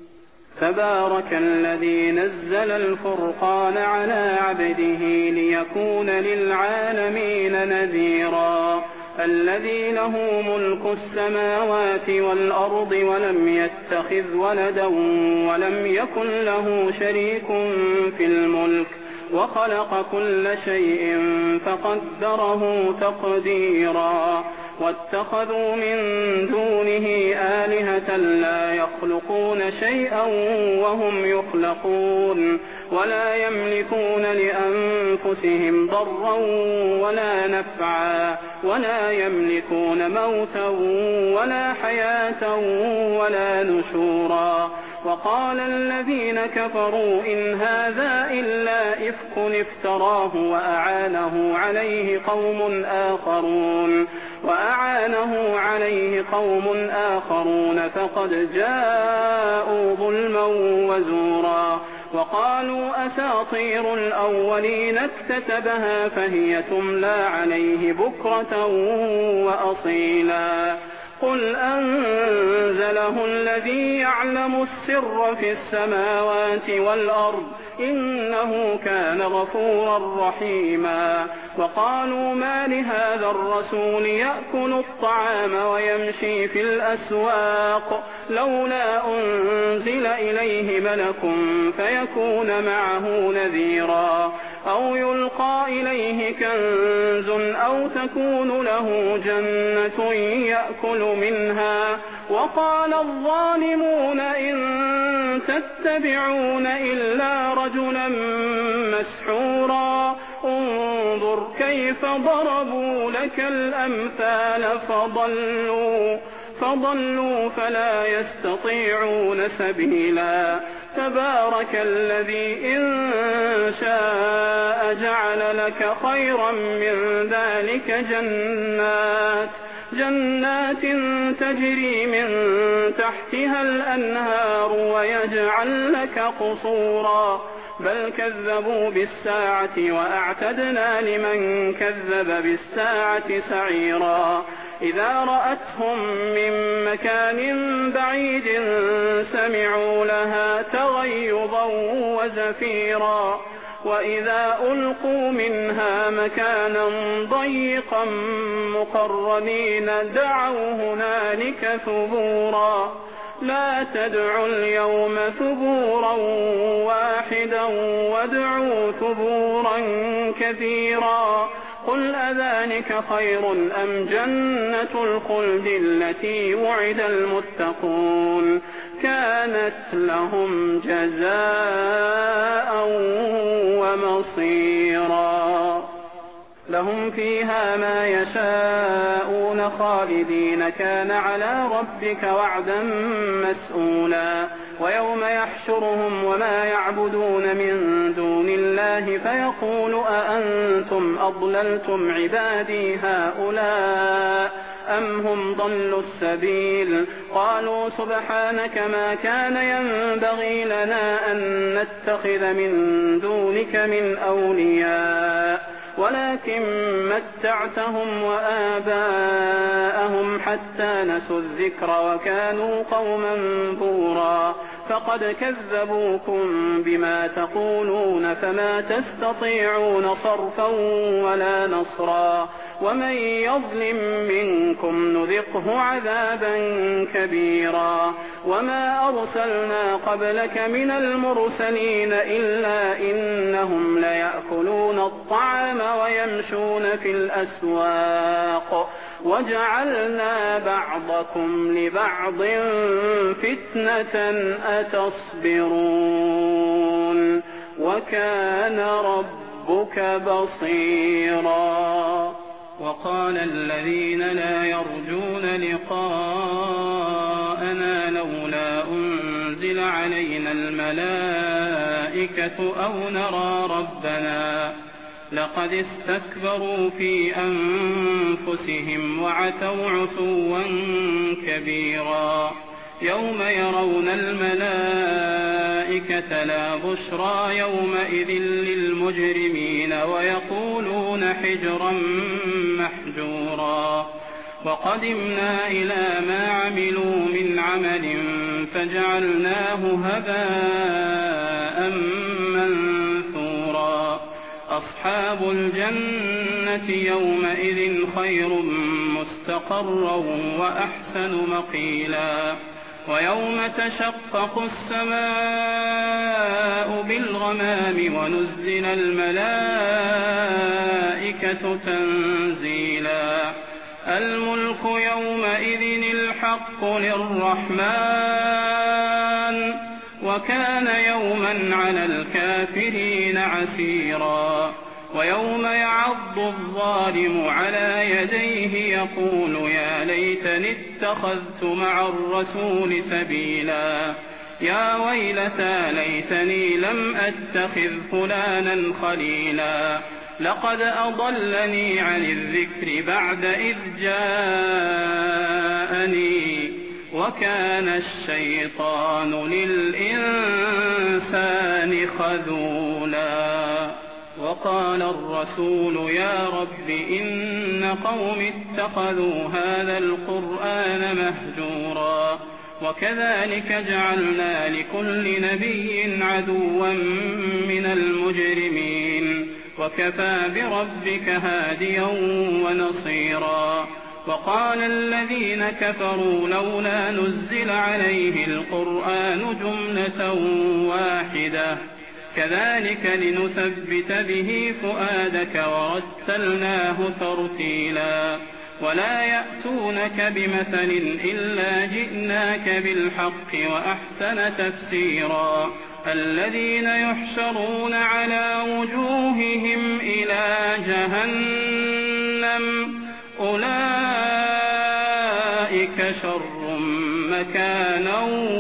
تبارك الذي نزل الفرقان على عبده ليكون للعالمين نذيرا الذي له ملك السماوات والأرض ولم يتخذ ولدا ولم يكن له شريك في الملك وخلق كل شيء فقدره تقديرا واتخذوا من دونه آلهة لا يخلقون شيئا وهم يخلقون ولا يملكون لأنفسهم ضرا ولا نفعا ولا يملكون موتا ولا حياة ولا نشورا وقال الذين كفروا إن هذا إلا إفك افتراه وأعانه عليه قوم آخرون فقد جاءوا ظلما وزورا وقالوا أساطير الأولين اكتتبها فهي تملى عليه بكرة وأصيلا قل أنزله الذي يعلم السر في السماوات والأرض إنه كان غفورا رحيما وقالوا ما لهذا الرسول يأكل الطعام ويمشي في الأسواق لولا أنزل إليه ملك فيكون معه نذيرا أو يلقى إليه كنز أو تكون له جنة يأكل منها وقال الظالمون إن تتبعون إلا رجلا مسحورا انظر كيف ضربوا لك الأمثال فضلوا فلا يستطيعون سبيلا تبارك الذي إن شاء جعل لك خيرا من ذلك جنات تجري من تحتها الأنهار ويجعل لك قصورا بل كذبوا بالساعة وأعتدنا لمن كذب بالساعة سعيرا إذا رأتهم من مكان بعيد سمعوا لها تغيظا وزفيرا وإذا ألقوا منها مكانا ضيقا مقرنين دعوا هنالك ثبورا لا تدعوا اليوم ثبورا واحدا وادعوا ثبورا كثيرا قل أذلك خير أم جنة الخلد التي وعد المتقون كانت لهم جزاء ومصيرا لهم فيها ما يشاءون خالدين كان على ربك وعدا مسئولا ويوم يحشرهم وما يعبدون من دون الله فيقول أأنتم أضللتم عبادي هؤلاء أم هم ضلوا السبيل قالوا سبحانك ما كان ينبغي لنا أن نتخذ من دونك من أولياء ولكن متعتهم وآباءهم حتى نسوا الذكر وكانوا قوما بورا فقد كذبوكم بما تقولون فما تستطيعون صرفا ولا نصرا ومن يظلم منكم نذقه عذابا كبيرا وما أرسلنا قبلك من المرسلين إلا إنهم ليأكلون الطعام ويمشون في الأسواق وجعلنا بعضكم لبعض فتنة أتصبرون وكان ربك بصيرا وقال الذين لا يرجون لقاءنا لولا أنزل علينا الملائكة أو نرى ربنا لقد استكبروا في أنفسهم وعتوا عتوا كبيرا يوم يرون الملائكة لا بشرى يومئذ للمجرمين ويقولون حجرا محجورا وقدمنا إلى ما عملوا من عمل فجعلناه هباء منثورا أصحاب الجنة يومئذ خير مستقرا وأحسن مقيلا ويوم تشقق السماء بالغمام ونزل الملائكة تنزيلا الملك يومئذ الحق للرحمن وكان يوما على الكافرين عسيرا ويوم يعض الظالم على يديه يقول يا ليتني اتخذت مع الرسول سبيلا يا ويلتى ليتني لم أتخذ فلانا خليلا لقد أضلني عن الذكر بعد إذ جاءني وكان الشيطان للإنسان خذولا وقال الرسول يا رب إن قوم اتخذوا هذا القرآن مهجورا وكذلك جعلنا لكل نبي عدوا من المجرمين وكفى بربك هاديا ونصيرا وقال الذين كفروا لولا نزل عليه القرآن جملة واحدة كذلك لنثبت به فؤادك ورتلناه ترتيلا ولا يأتونك بمثل إلا جئناك بالحق وأحسن تفسيرا الذين يحشرون على وجوههم إلى جهنم أولئك شر مكانا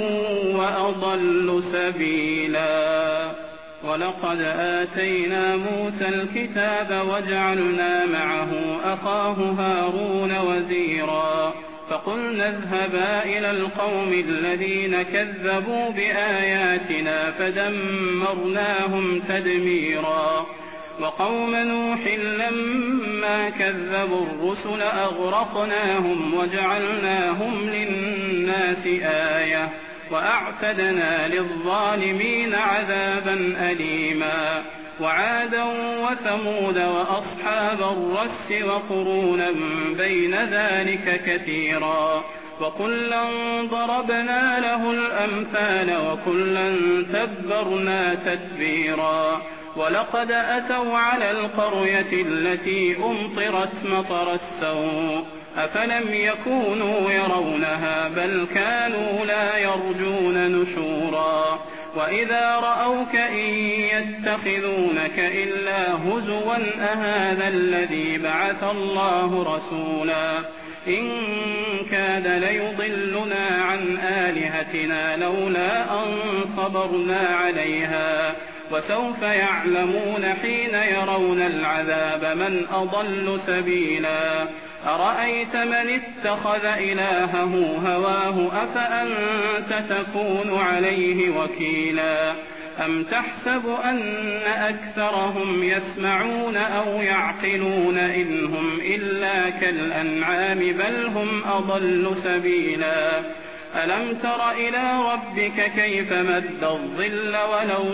وأضل سبيلا ولقد آتينا موسى الكتاب وجعلنا معه أخاه هارون وزيرا فقلنا اذهبا إلى القوم الذين كذبوا بآياتنا فدمرناهم تدميرا وقوم نوح لما كذبوا الرسل أغرقناهم وجعلناهم للناس آية وأعتدنا للظالمين عذابا أليما وعادا وثمود وأصحاب الرس وقرونا بين ذلك كثيرا وكلا ضربنا له الأمثال وكلا تبرنا تتبيرا ولقد أتوا على القرية التي أمطرت مطر السوء أفلم يكونوا يرونها بل كانوا لا يرجون نشورا وإذا رأوك إن يتخذونك إلا هزوا أهذا الذي بعث الله رسولا إن كاد ليضلنا عن آلهتنا لولا أن صبرنا عليها وسوف يعلمون حين يرون العذاب من أضل سبيلا أرأيت من اتخذ إلهه هواه أفأنت تكون عليه وكيلا أم تحسب أن أكثرهم يسمعون أو يعقلون إن هم إلا كالأنعام بل هم أضل سبيلا ألم تر إلى ربك كيف مد الظل ولو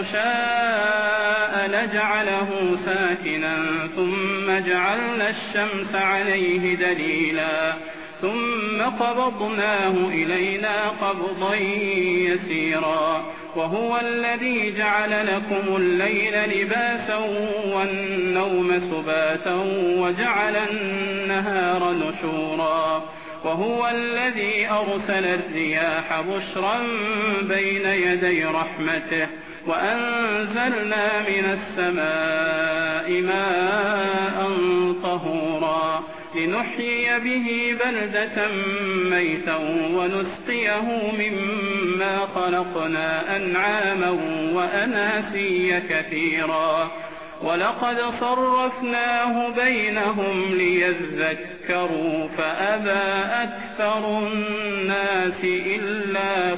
شاء لجعله ساكنا ثم جعلنا الشمس عليه دليلا ثم قبضناه إلينا قبضا يسيرا وهو الذي جعل لكم الليل لباسا والنوم سباتا وجعل النهار نشورا وهو الذي أرسل الرياح بشرا بين يدي رحمته وأنزلنا من السماء ماء طهورا لنحيي به بلدة ميتا ونسقيه مما خلقنا أنعاما وأناسيا كثيرا ولقد صرفناه بينهم ليذكروا فأبى أكثر الناس إلا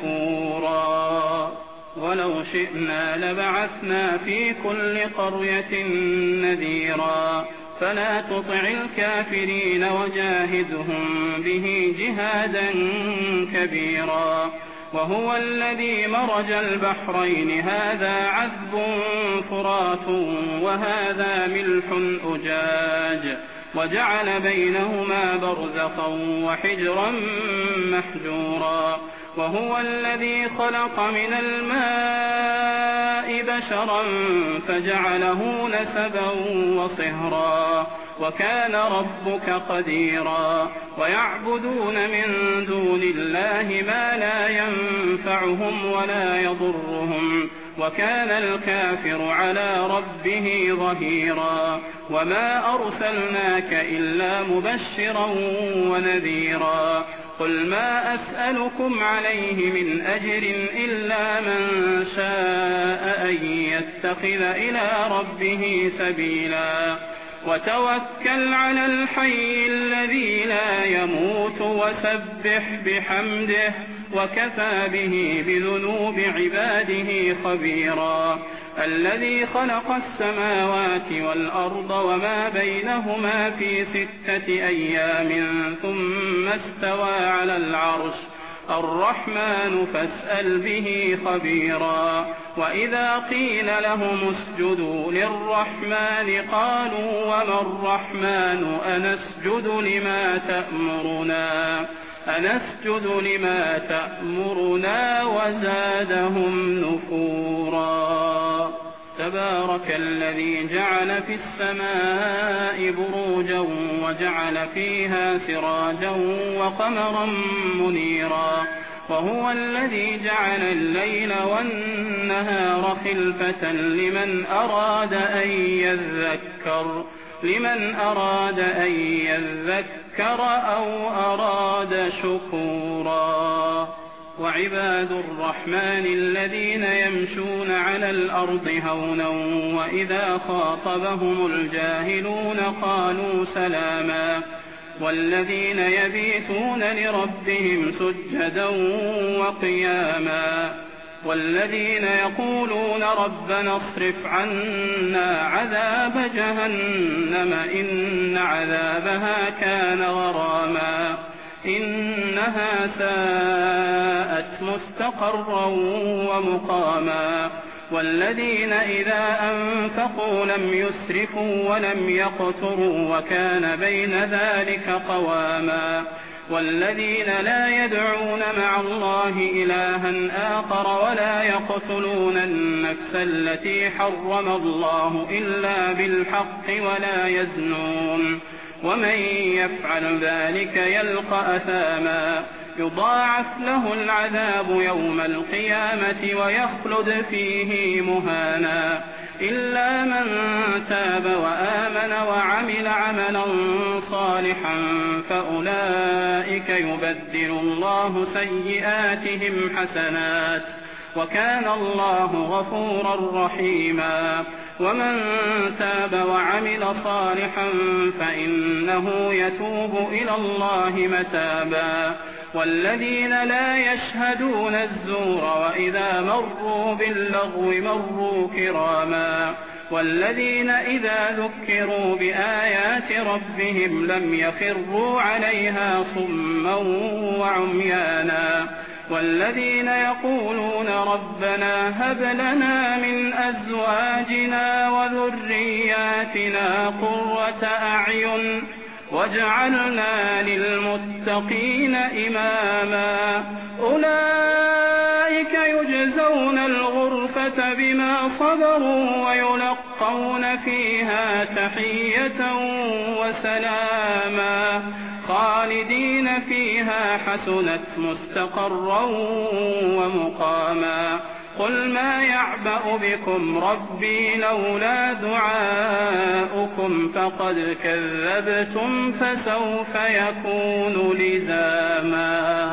كفورا ولو شئنا لبعثنا في كل قرية نذيرا فلا تطع الكافرين وجاهدهم به جهادا كبيرا. وهو الذي مرج البحرين هذا عذب فرات وهذا ملح أجاج وجعل بينهما برزخا وحجرا محجورا. وهو الذي خلق من الماء بشرا فجعله نسبا وصهرا وكان ربك قديرا. ويعبدون من دون الله ما لا ينفعهم ولا يضرهم وكان الكافر على ربه ظهيرا. وما أرسلناك إلا مبشرا ونذيرا. قل ما أسألكم عليه من أجر إلا من شاء أن يتخذ إلى ربه سبيلا. وتوكل على الحي الذي لا يموت وسبح بحمده وكفى به بذنوب عباده خبيرا. الذي خلق السماوات والأرض وما بينهما في 6 أيام ثم استوى على العرش الرحمن فاسأل به خبيرا. وإذا قيل لهم اسجدوا للرحمن قالوا وما الرحمن أنسجد لما تأمرنا وزادهم نفورا. تبارك الذي جعل في السماء بروجا وجعل فيها سراجا وقمرا منيرا. وهو الذي جعل الليل والنهار خلفة لمن أراد أن يذكر أو أراد شكورا. وعباد الرحمن الذين يمشون على الأرض هونا وإذا خاطبهم الجاهلون قالوا سلاما. والذين يبيتون لربهم سجدا وقياما. والذين يقولون ربنا اصرف عنا عذاب جهنم إن عذابها كان غراما إنها ساءت مستقرا ومقاما. والذين إذا أنفقوا لم يسرفوا ولم يقتروا وكان بين ذلك قواما. والذين لا يدعون مع الله إلها آخر ولا يقتلون النفس التي حرم الله إلا بالحق ولا يزنون ومن يفعل ذلك يلقى أثاما يضاعف له العذاب يوم القيامة ويخلد فيه مهانا إلا من تاب وآمن وعمل عملا صالحا فأولئك يبدل الله سيئاتهم حسنات وكان الله غفورا رحيما. ومن تاب وعمل صالحا فإنه يتوب إلى الله متابا. والذين لا يشهدون الزور وإذا مروا باللغو مروا كراما. والذين إذا ذكروا بآيات ربهم لم يخروا عليها صما وعميانا. والذين يقولون ربنا هب لنا من أزواجنا وذرياتنا قرة أعين واجعلنا للمتقين إماما. أولئك يجزون الغرفة بما صبروا ويلقون فيها تحية وسلاما خالدين فيها حسنت مستقرا ومقاما. قل ما يعبأ بكم ربي لولا دعاؤكم فقد كذبتم فسوف يكون لزاما.